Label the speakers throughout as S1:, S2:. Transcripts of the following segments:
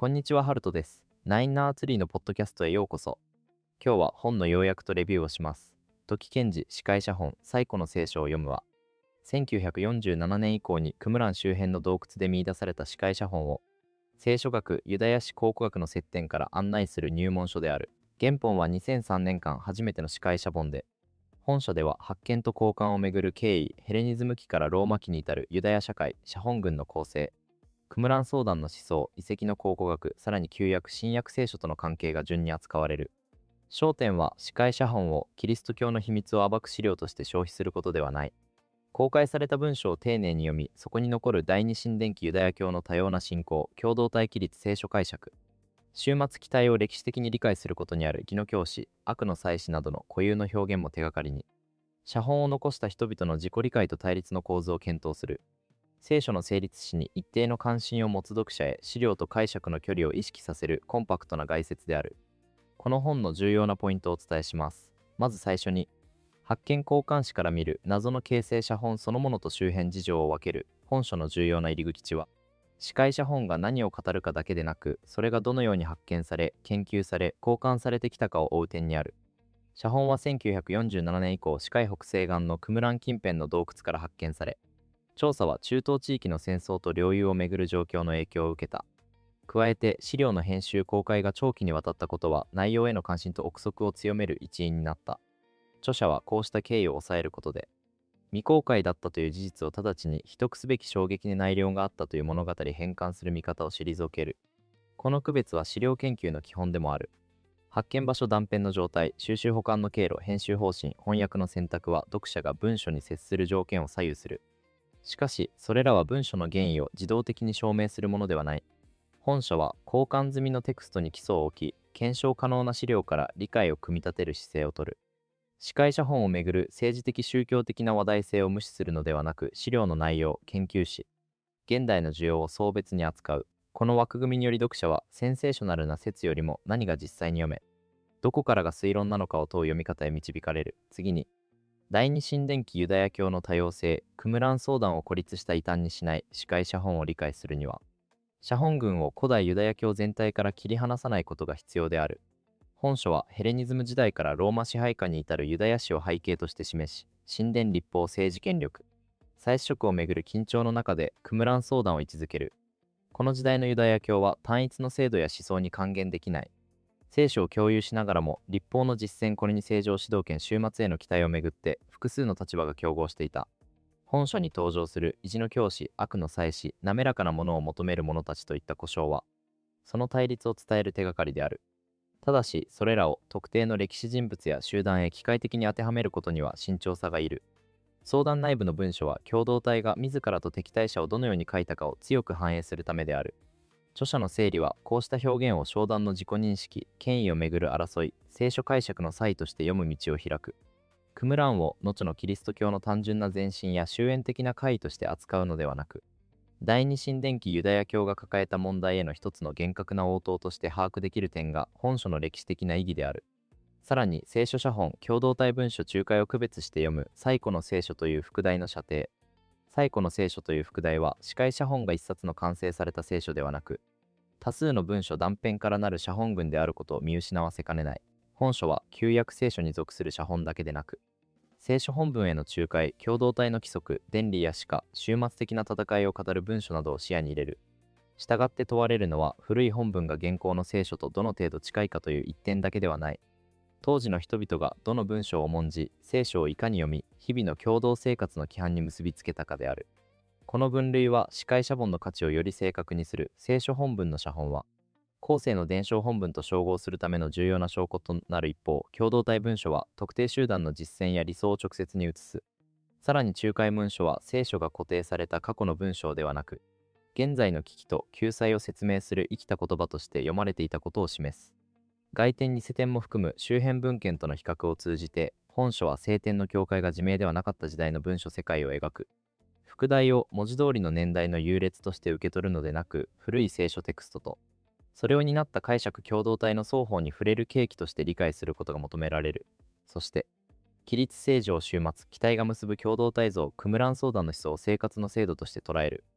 S1: こんにちは、ハルトです。ナインナーツリーのポッドキャストへようこそ。今日は本の要約とレビューをします。時賢治司会者本最古の聖書を読むは、1947年以降にクムラン周辺の洞窟で見出された司会者本を、聖書学、ユダヤ史考古学の接点から案内する入門書である。原本は2003年間初めての司会者本で、本書では発見と交換をめぐる経緯、ヘレニズム期からローマ期に至るユダヤ社会、写本群の構成、クムラン相談の思想、遺跡の考古学、さらに旧約、新約聖書との関係が順に扱われる。焦点は、司会写本をキリスト教の秘密を暴く資料として消費することではない。公開された文書を丁寧に読み、そこに残る第二神殿記ユダヤ教の多様な信仰、共同体起立聖書解釈、終末期待を歴史的に理解することにある義の教師、悪の祭司などの固有の表現も手がかりに、写本を残した人々の自己理解と対立の構図を検討する。聖書の成立史に一定の関心を持つ読者へ資料と解釈の距離を意識させるコンパクトな概説である。この本の重要なポイントをお伝えします。まず最初に、発見交換史から見る謎の形成写本そのものと周辺事情を分ける本書の重要な入り口は、司会写本が何を語るかだけでなく、それがどのように発見され、研究され、交換されてきたかを追う点にある。写本は1947年以降、死海北西岸のクムラン近辺の洞窟から発見され、調査は中東地域の戦争と領有をめぐる状況の影響を受けた。加えて資料の編集公開が長期にわたったことは内容への関心と憶測を強める一因になった。著者はこうした経緯を抑えることで、未公開だったという事実を直ちに秘匿すべき衝撃的内容があったという物語変換する見方を退ける。この区別は資料研究の基本でもある。発見場所断片の状態、収集保管の経路、編集方針、翻訳の選択は読者が文書に接する条件を左右する。しかし、それらは文書の原意を自動的に証明するものではない。本書は交換済みのテクストに基礎を置き、検証可能な資料から理解を組み立てる姿勢をとる。司会者本をめぐる政治的宗教的な話題性を無視するのではなく、資料の内容、研究史、現代の需要を総別に扱う。この枠組みにより読者は、センセーショナルな説よりも何が実際に読め、どこからが推論なのかを問う読み方へ導かれる。次に、第二神殿記ユダヤ教の多様性、クムラン相談を孤立した異端にしない司会写本を理解するには、写本群を古代ユダヤ教全体から切り離さないことが必要である。本書はヘレニズム時代からローマ支配下に至るユダヤ史を背景として示し、神殿立法政治権力、祭司職をめぐる緊張の中でクムラン相談を位置づける。この時代のユダヤ教は単一の制度や思想に還元できない。聖書を共有しながらも、立法の実践これに正常指導権終末への期待をめぐって複数の立場が競合していた。本書に登場する意地の教師、悪の祭司、滑らかなものを求める者たちといった呼称は、その対立を伝える手がかりである。ただし、それらを特定の歴史人物や集団へ機械的に当てはめることには慎重さがいる。相談内部の文書は共同体が自らと敵対者をどのように書いたかを強く反映するためである。著者の整理はこうした表現を商談の自己認識、権威をめぐる争い、聖書解釈の際として読む道を開く。クムランを後のキリスト教の単純な前進や終焉的な怪異として扱うのではなく、第二神殿記ユダヤ教が抱えた問題への一つの厳格な応答として把握できる点が本書の歴史的な意義である。さらに聖書写本、共同体文書仲介を区別して読む最古の聖書という副題の舎弟。最古の聖書という副題は、司会写本が一冊の完成された聖書ではなく、多数の文書断片からなる写本群であることを見失わせかねない。本書は旧約聖書に属する写本だけでなく、聖書本文への仲介、共同体の規則、伝理や史家、終末的な戦いを語る文書などを視野に入れる。したがって問われるのは、古い本文が現行の聖書とどの程度近いかという一点だけではない。当時の人々がどの文章を重んじ、聖書をいかに読み、日々の共同生活の規範に結びつけたかである。この分類は司会写本の価値をより正確にする。聖書本文の写本は、後世の伝承本文と照合するための重要な証拠となる一方、共同体文書は特定集団の実践や理想を直接に移す。さらに仲介文書は聖書が固定された過去の文章ではなく、現在の危機と救済を説明する生きた言葉として読まれていたことを示す。外典偽典も含む周辺文献との比較を通じて、本書は聖典の境界が自明ではなかった時代の文書世界を描く。副題を文字通りの年代の優劣として受け取るのでなく、古い聖書テクストと、それを担った解釈共同体の双方に触れる契機として理解することが求められる。そして、規律正常終末、期待が結ぶ共同体像、クムラン相談の思想を生活の制度として捉える。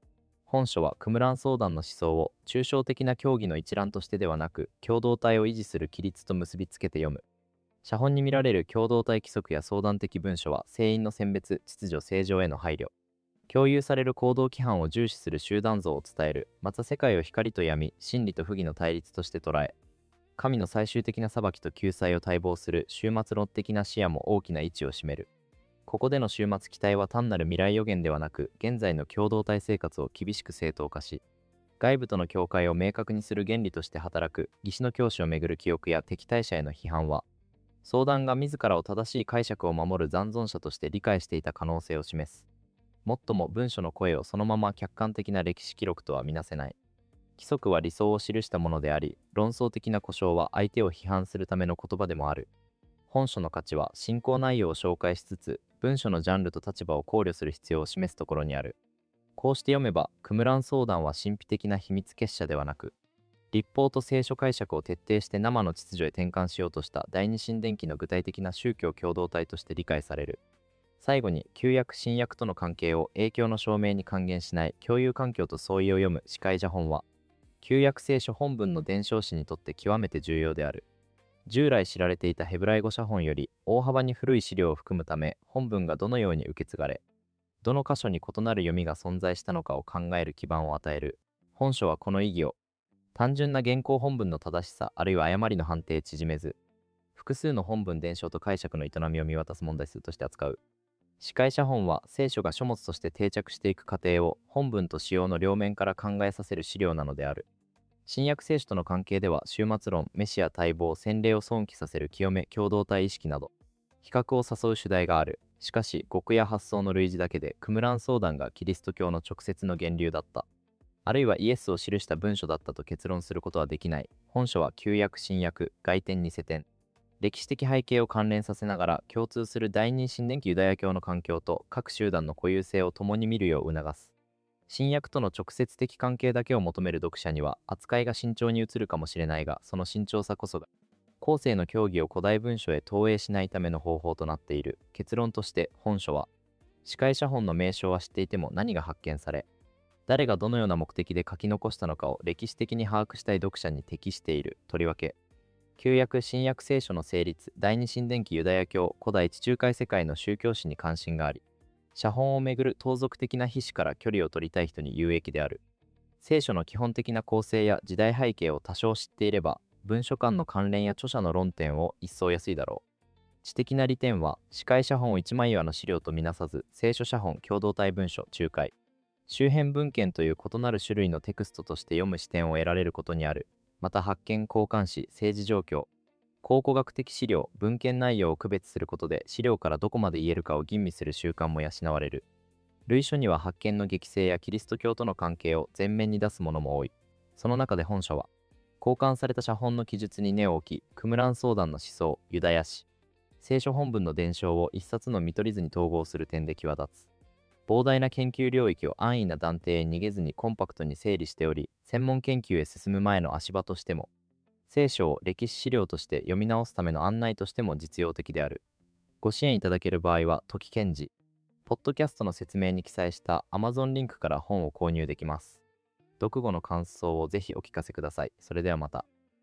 S1: 本書はクムラン相談の思想を抽象的な教義の一覧としてではなく、共同体を維持する規律と結びつけて読む。写本に見られる共同体規則や相談的文書は成員の選別、秩序、正常への配慮。共有される行動規範を重視する集団像を伝える。また世界を光と闇、真理と不義の対立として捉え、神の最終的な裁きと救済を待望する終末論的な視野も大きな位置を占める。ここでの終末期待は単なる未来予言ではなく、現在の共同体生活を厳しく正当化し、外部との境界を明確にする原理として働く。義士の教師をめぐる記憶や敵対者への批判は、相談が自らを正しい解釈を守る残存者として理解していた可能性を示す。もっとも文書の声をそのまま客観的な歴史記録とは見なせない。規則は理想を記したものであり、論争的な呼称は相手を批判するための言葉でもある。本書の価値は進行内容を紹介しつつ、文書のジャンルと立場を考慮する必要を示すところにある。こうして読めば、クムラン相談は神秘的な秘密結社ではなく、立法と聖書解釈を徹底して生の秩序へ転換しようとした第二神殿記の具体的な宗教共同体として理解される。最後に、旧約新約との関係を影響の証明に還元しない共有環境と相違を読む司会者本は、旧約聖書本文の伝承史にとって極めて重要である。従来知られていたヘブライ語写本より大幅に古い資料を含むため、本文がどのように受け継がれ、どの箇所に異なる読みが存在したのかを考える基盤を与える。本書はこの意義を、単純な原稿本文の正しさあるいは誤りの判定縮めず、複数の本文伝承と解釈の営みを見渡す問題数として扱う。司会者本は聖書が書物として定着していく過程を本文と使用の両面から考えさせる資料なのである。新約聖書との関係では終末論、メシア待望、洗礼を尊貴させる清め、共同体意識など、比較を誘う主題がある。しかし、語句や発想の類似だけで、クムラン相談がキリスト教の直接の源流だった。あるいはイエスを記した文書だったと結論することはできない。本書は旧約、新約、外典に世典。歴史的背景を関連させながら、共通する第二神殿記ユダヤ教の環境と各集団の固有性を共に見るよう促す。新約との直接的関係だけを求める読者には扱いが慎重に移るかもしれないが、その慎重さこそが後世の教義を古代文書へ投影しないための方法となっている。結論として本書は、司会者本の名称は知っていても何が発見され、誰がどのような目的で書き残したのかを歴史的に把握したい読者に適している。とりわけ旧約新約聖書の成立、第二神殿記ユダヤ教、古代地中海世界の宗教史に関心があり、写本をめぐる盗賊的な秘史から距離を取りたい人に有益である。聖書の基本的な構成や時代背景を多少知っていれば、文書間の関連や著者の論点を一層安いだろう。知的な利点は、司会写本を一枚岩の資料とみなさず、聖書写本、共同体文書、仲介、周辺文献という異なる種類のテクストとして読む視点を得られることにある。また発見、交換誌、政治状況、考古学的資料、文献内容を区別することで資料からどこまで言えるかを吟味する習慣も養われる。類書には発見の激性やキリスト教との関係を前面に出すものも多い。その中で本書は、交換された写本の記述に根を置き、クムラン相談の思想、ユダヤ史、聖書本文の伝承を一冊の見取り図に統合する点で際立つ。膨大な研究領域を安易な断定へ逃げずにコンパクトに整理しており、専門研究へ進む前の足場としても、聖書を歴史資料として読み直すための案内としても実用的である。ご支援いただける場合は、時賢治、ポッドキャストの説明に記載した Amazon リンクから本を購入できます。読後の感想をぜひお聞かせください。それではまた。